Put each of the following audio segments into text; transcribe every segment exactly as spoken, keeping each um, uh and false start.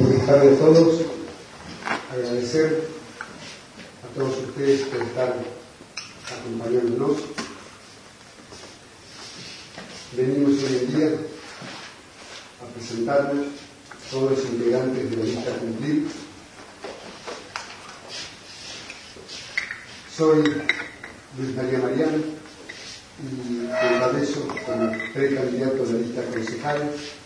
Buenas tardes a todos. Agradecer a todos ustedes por estar acompañándonos. Venimos hoy en día a presentarnos todos los integrantes de la lista a cumplir. Soy Luis María Mariano y encabezo como precandidato de la lista concejal.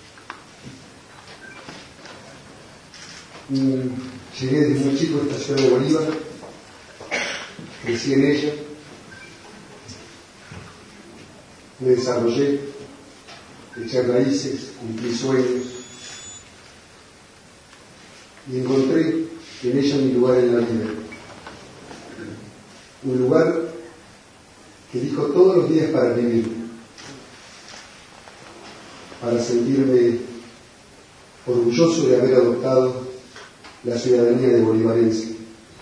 Llegué desde muy chico a esta ciudad de Bolívar, crecí en ella, me desarrollé, eché raíces, cumplí sueños y encontré en ella mi lugar en la vida. Un lugar que elijo todos los días para vivir, para sentirme orgulloso de haber adoptado la ciudadanía de bolivarense.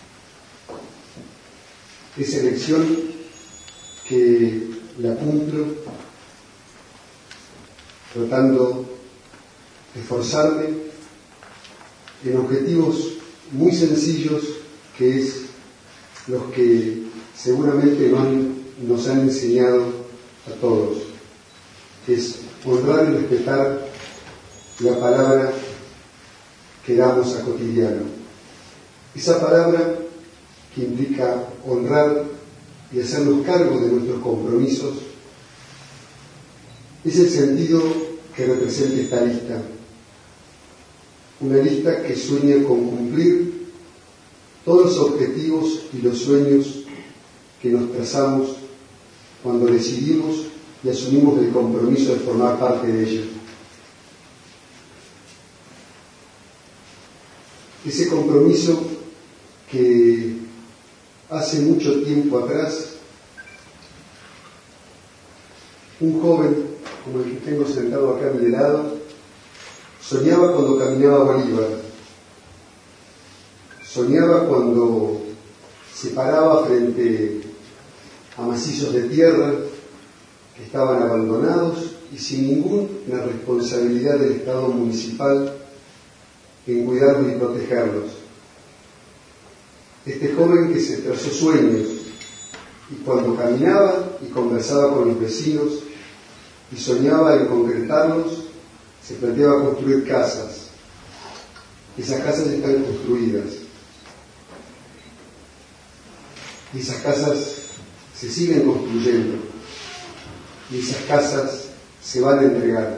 Esa elección que la cumplo tratando de esforzarme en objetivos muy sencillos, que es los que seguramente nos han, nos han enseñado a todos, que es honrar y respetar la palabra que damos a cotidiano. Esa palabra que implica honrar y hacernos cargo de nuestros compromisos es el sentido que representa esta lista. Una lista que sueña con cumplir todos los objetivos y los sueños que nos trazamos cuando decidimos y asumimos el compromiso de formar parte de ella. Ese compromiso que hace mucho tiempo atrás un joven como el que tengo sentado acá a mi lado soñaba cuando caminaba a Bolívar, soñaba cuando se paraba frente a macizos de tierra que estaban abandonados y sin ninguna responsabilidad del Estado municipal en cuidarlos y protegerlos. Este joven que se trazó sueños y cuando caminaba y conversaba con los vecinos y soñaba en concretarlos, se planteaba construir casas. Esas casas están construidas. Y esas casas se siguen construyendo. Y esas casas se van a entregar.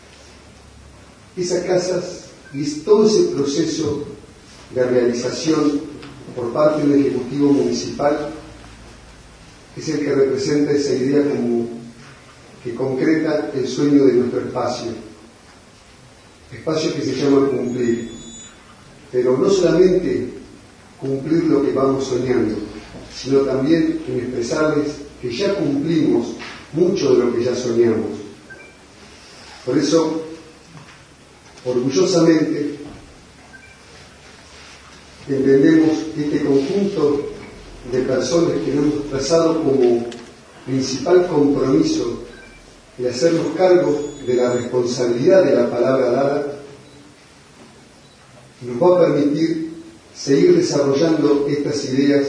Esas casas y es todo ese proceso de realización por parte del Ejecutivo Municipal es el que representa esa idea como que concreta el sueño de nuestro espacio. Espacio que se llama cumplir. Pero no solamente cumplir lo que vamos soñando, sino también en expresarles que ya cumplimos mucho de lo que ya soñamos. Por eso, orgullosamente, entendemos que este conjunto de personas que nos hemos trazado como principal compromiso de hacernos cargo de la responsabilidad de la palabra dada, nos va a permitir seguir desarrollando estas ideas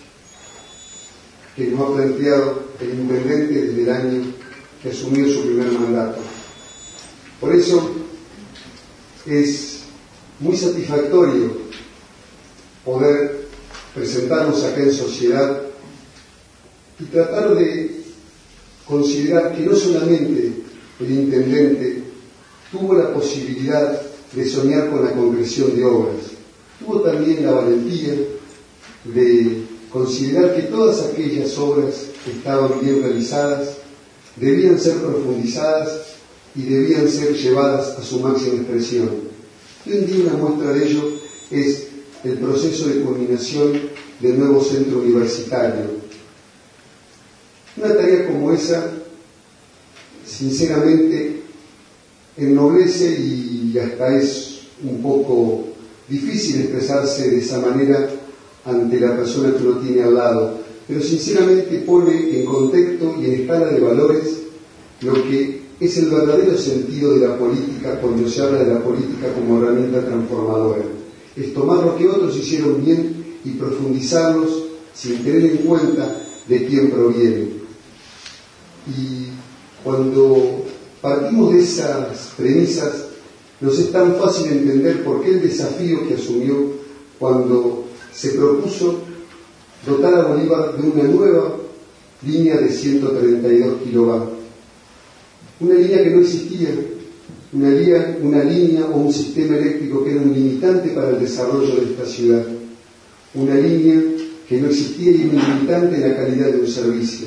que nos ha planteado el intendente desde el año que asumió su primer mandato. Por eso, es muy satisfactorio poder presentarnos acá en sociedad y tratar de considerar que no solamente el intendente tuvo la posibilidad de soñar con la concreción de obras, tuvo también la valentía de considerar que todas aquellas obras que estaban bien realizadas debían ser profundizadas y debían ser llevadas a su máxima expresión. Y hoy en día una muestra de ello es el proceso de culminación del nuevo centro universitario. Una tarea como esa, sinceramente, ennoblece y hasta es un poco difícil expresarse de esa manera ante la persona que uno tiene al lado, pero sinceramente pone en contexto y en escala de valores lo que es el verdadero sentido de la política cuando se habla de la política como herramienta transformadora. Es tomar lo que otros hicieron bien y profundizarlos sin tener en cuenta de quién proviene. Y cuando partimos de esas premisas, nos es tan fácil entender por qué el desafío que asumió cuando se propuso dotar a Bolívar de una nueva línea de ciento treinta y dos kilovatios. Una línea que no existía, una línea, una línea o un sistema eléctrico que era un limitante para el desarrollo de esta ciudad. Una línea que no existía y un limitante en la calidad de un servicio.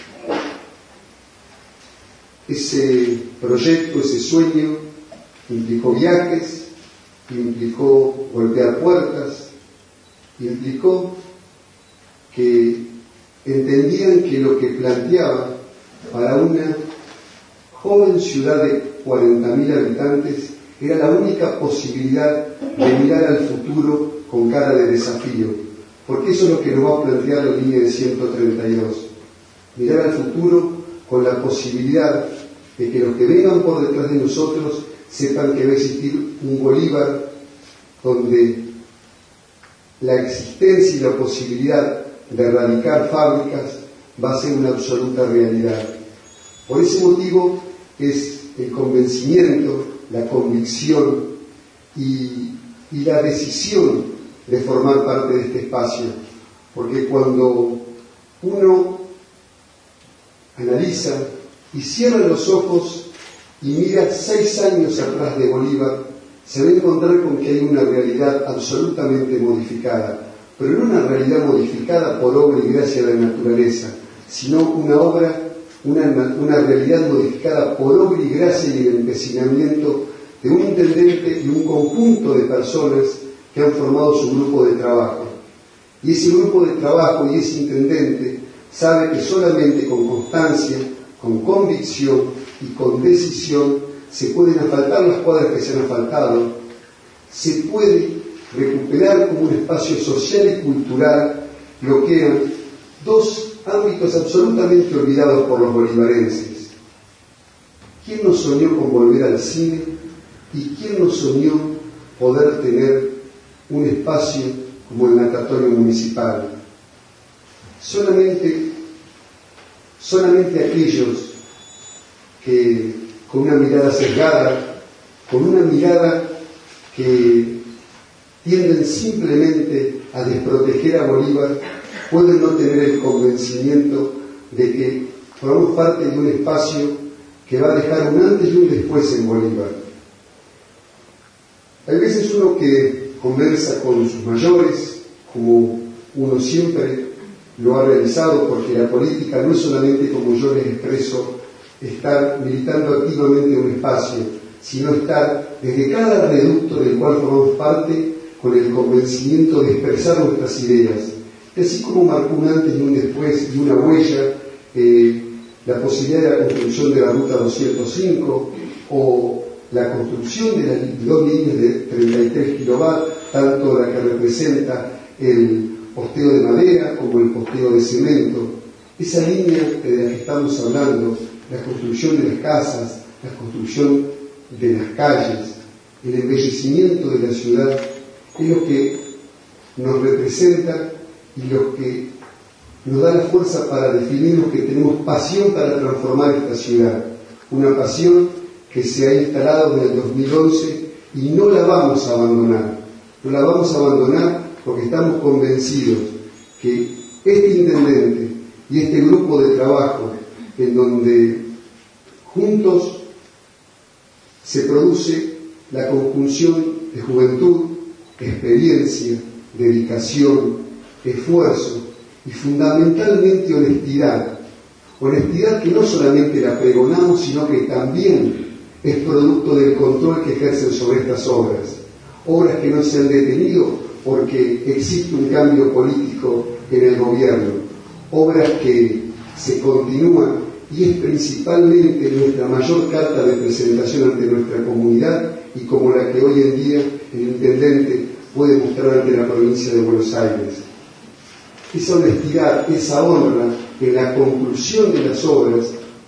Ese proyecto, ese sueño, implicó viajes, implicó golpear puertas, implicó que entendían que lo que planteaba para una joven ciudad de cuarenta mil habitantes era la única posibilidad de mirar al futuro con cara de desafío, porque eso es lo que nos va a plantear la línea de ciento treinta y dos. Mirar al futuro con la posibilidad de que los que vengan por detrás de nosotros sepan que va a existir un Bolívar donde la existencia y la posibilidad de erradicar fábricas va a ser una absoluta realidad. Por ese motivo es el convencimiento, la convicción y, y la decisión de formar parte de este espacio, porque cuando uno analiza y cierra los ojos y mira seis años atrás de Bolívar, se va a encontrar con que hay una realidad absolutamente modificada, pero no una realidad modificada por obra y gracia de la naturaleza, sino una obra, una, una realidad modificada por obra y gracia y el empecinamiento de un intendente y un conjunto de personas que han formado su grupo de trabajo. Y ese grupo de trabajo y ese intendente sabe que solamente con constancia, con convicción y con decisión se pueden asfaltar las cuadras que se han asfaltado, se puede recuperar como un espacio social y cultural lo que eran dos ámbitos absolutamente olvidados por los bolivarenses. ¿Quién nos soñó con volver al cine? ¿Y quién nos soñó poder tener un espacio como el natatorio municipal? Solamente, solamente aquellos que con una mirada sesgada, con una mirada que tienden simplemente a desproteger a Bolívar, pueden no tener el convencimiento de que formamos parte de un espacio que va a dejar un antes y un después en Bolívar. Hay veces uno que conversa con sus mayores, como uno siempre lo ha realizado, porque la política no es solamente, como yo les expreso, estar militando activamente en un espacio, sino estar desde cada reducto del cual formamos parte con el convencimiento de expresar nuestras ideas. Y así como marcó un antes y un después y una huella, eh, la posibilidad de la construcción de la ruta doscientos cinco o la construcción de las dos líneas de treinta y tres kilovatios, tanto la que representa el posteo de madera como el posteo de cemento. Esa línea de la que estamos hablando, la construcción de las casas, la construcción de las calles, el embellecimiento de la ciudad, es lo que nos representa y lo que nos da la fuerza para definirnos que tenemos pasión para transformar esta ciudad, una pasión que se ha instalado en el dos mil once y no la vamos a abandonar, no la vamos a abandonar porque estamos convencidos que este intendente y este grupo de trabajo en donde juntos se produce la conjunción de juventud, experiencia, dedicación, esfuerzo y fundamentalmente honestidad. Honestidad que no solamente la pregonamos, sino que también es producto del control que ejercen sobre estas obras. Obras que no se han detenido porque existe un cambio político en el gobierno. Obras que se continúan y es principalmente nuestra mayor carta de presentación ante nuestra comunidad y como la que hoy en día el intendente puede mostrar ante la provincia de Buenos Aires. Esa honestidad, esa honra en la conclusión de las obras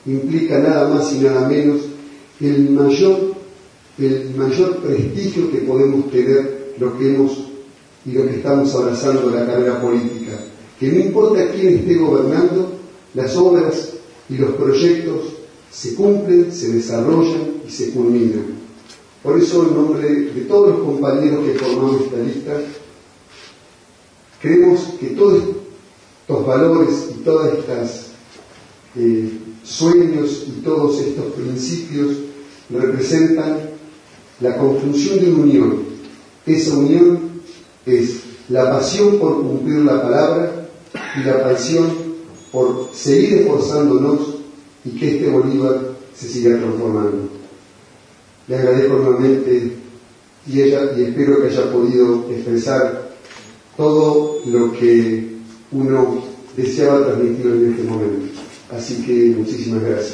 implica nada más y nada menos el mayor, el mayor prestigio que podemos tener lo que hemos y lo que estamos abrazando la carrera política, que no importa quién esté gobernando, las obras y los proyectos se cumplen, se desarrollan y se culminan. Por eso, en nombre de todos los compañeros que formamos esta lista, creemos que todos estos valores y todas estas eh, sueños y todos estos principios representan la conjunción de una unión. Esa unión es la pasión por cumplir la palabra y la pasión por seguir esforzándonos y que este Bolívar se siga transformando. Le agradezco nuevamente y, ella, y espero que haya podido expresar todo lo que uno deseaba transmitir en este momento. Así que muchísimas gracias.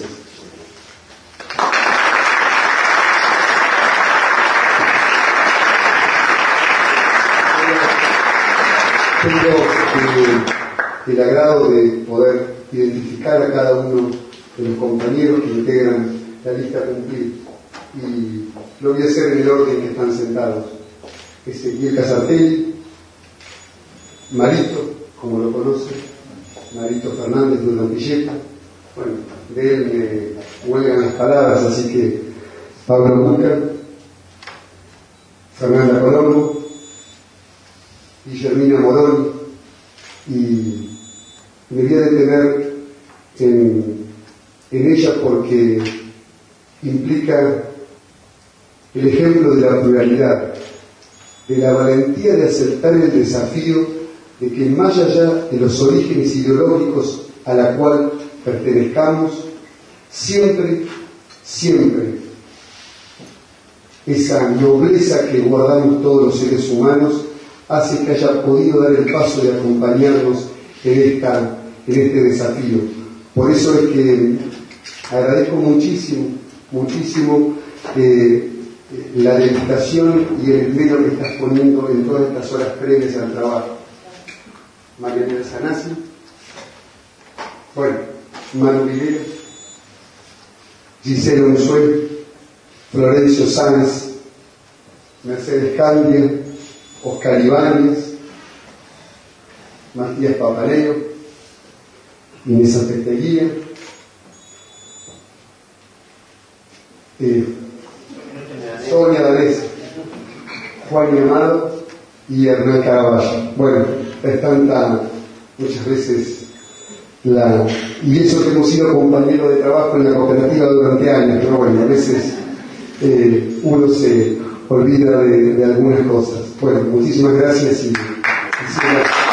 Tengo eh, el agrado de poder identificar a cada uno de los compañeros que integran la lista a cumplir, y lo voy a hacer en el orden que están sentados. Ezequiel Casartelli, Marito, como lo conoce, Marito Fernández de Urantilleta. Bueno, de él me huelgan las palabras, así que Pablo Búcar, Fernanda Colombo, Guillermina Moroni, y me voy a detener en, en ella porque implica el ejemplo de la pluralidad, de la valentía de aceptar el desafío de que más allá de los orígenes ideológicos a la cual pertenezcamos, siempre, siempre esa nobleza que guardamos todos los seres humanos hace que haya podido dar el paso de acompañarnos en, esta, en este desafío. Por eso es que agradezco muchísimo, muchísimo eh, la dedicación y el empeño que estás poniendo en todas estas horas previas al trabajo. Marianela Sanasi, bueno, Manu Vivero, Gisela Unzuel, Florencio Sáenz, Mercedes Candia, Oscar Ibáñez, Matías Papaleo, Inés Apesteguía, eh, Sonia Danesa, Juan Amado y Hernán Caraballo. Bueno, es tanta, muchas veces, la, y eso que hemos sido compañeros de trabajo en la cooperativa durante años, pero bueno, a veces eh, uno se olvida de, de algunas cosas. Bueno, muchísimas gracias y, y